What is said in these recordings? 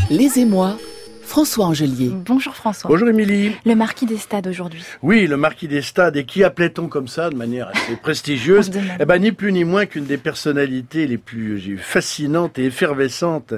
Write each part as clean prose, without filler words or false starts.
Les Émois, François Angelier. Bonjour François. Bonjour Émilie. Le marquis des Stades aujourd'hui. Oui, le marquis des Stades. Et qui appelait-on comme ça, de manière assez prestigieuse? Ni plus ni moins qu'une des personnalités les plus fascinantes et effervescentes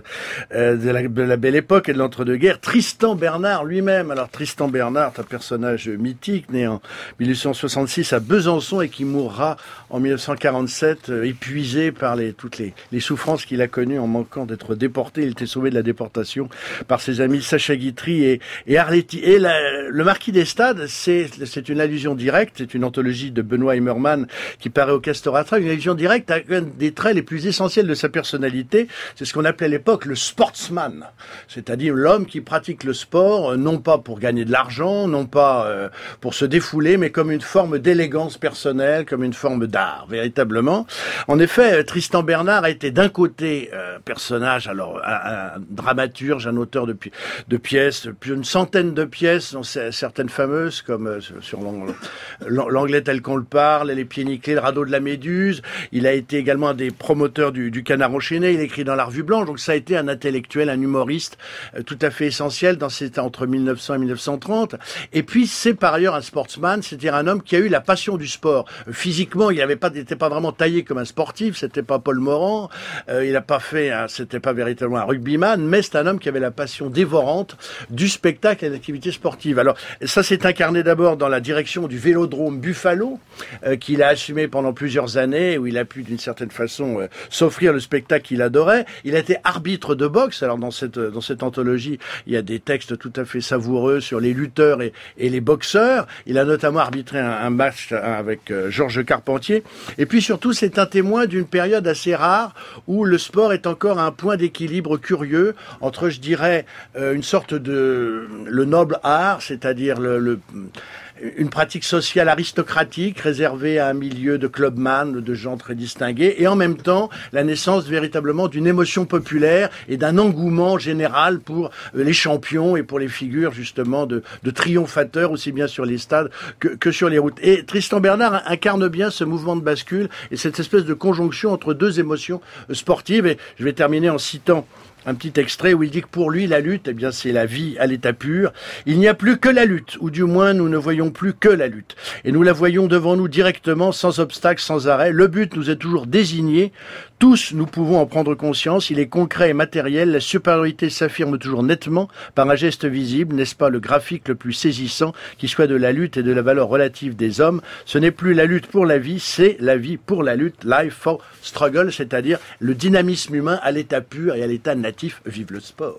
de la belle époque et de l'entre-deux-guerres, Tristan Bernard lui-même. Alors Tristan Bernard, c'est un personnage mythique, né en 1866 à Besançon et qui mourra en 1947, épuisé par toutes les souffrances qu'il a connues en manquant d'être déporté. Il était sauvé de la déportation par ses amis Sacha Guitry et Arletty. Et le marquis des Stades, c'est une allusion directe, c'est une anthologie de Benoît Emmermann qui paraît au Castorama, une allusion directe à un des traits les plus essentiels de sa personnalité. C'est ce qu'on appelait à l'époque le sportsman, c'est-à-dire l'homme qui pratique le sport, non pas pour gagner de l'argent, non pas pour se défouler, mais comme une forme d'élégance personnelle, comme une forme d'art, véritablement. En effet, Tristan Bernard a été d'un côté personnage, alors un dramaturge, un auteur de pièces, plus d'une centaine de pièces, dont certaines fameuses, comme sur l'anglais tel qu'on le parle, les pieds nickelés, le radeau de la Méduse. Il a été également un des promoteurs du Canard enchaîné. Il écrit dans la Revue Blanche. Donc ça a été un intellectuel, un humoriste tout à fait essentiel entre 1900 et 1930. Et puis c'est par ailleurs un sportsman, c'est-à-dire un homme qui a eu la passion du sport. Physiquement, il n'était pas vraiment taillé comme un sportif. C'était pas Paul Morand. Il n'a pas c'était pas véritablement un rugbyman, mais c'est un homme qui avait la passion dévorante du spectacle et de l'activité sportive. Alors ça s'est incarné d'abord dans la direction du Vélodrome Buffalo, qu'il a assumé pendant plusieurs années, où il a pu d'une certaine façon s'offrir le spectacle qu'il adorait. Il a été arbitre de boxe. Alors dans cette anthologie, il y a des textes tout à fait savoureux sur les lutteurs et les boxeurs. Il a notamment arbitré un match avec Georges Carpentier. Et puis surtout, c'est un témoin d'une période assez rare où le sport est encore à un point d'équilibre curieux entre, je dirais, une sorte le noble art, c'est-à-dire une pratique sociale aristocratique réservée à un milieu de clubman, de gens très distingués, et en même temps la naissance véritablement d'une émotion populaire et d'un engouement général pour les champions et pour les figures justement de triomphateurs aussi bien sur les stades que sur les routes. Et Tristan Bernard incarne bien ce mouvement de bascule et cette espèce de conjonction entre deux émotions sportives. Et je vais terminer en citant un petit extrait où il dit que pour lui, la lutte, c'est la vie à l'état pur. Il n'y a plus que la lutte, ou du moins nous ne voyons plus que la lutte. Et nous la voyons devant nous directement, sans obstacle, sans arrêt. Le but nous est toujours désigné. Tous, nous pouvons en prendre conscience. Il est concret et matériel. La supériorité s'affirme toujours nettement par un geste visible. N'est-ce pas le graphique le plus saisissant qui soit de la lutte et de la valeur relative des hommes? Ce n'est plus la lutte pour la vie, c'est la vie pour la lutte. Life for struggle, c'est-à-dire le dynamisme humain à l'état pur et à l'état natif. Vive le sport!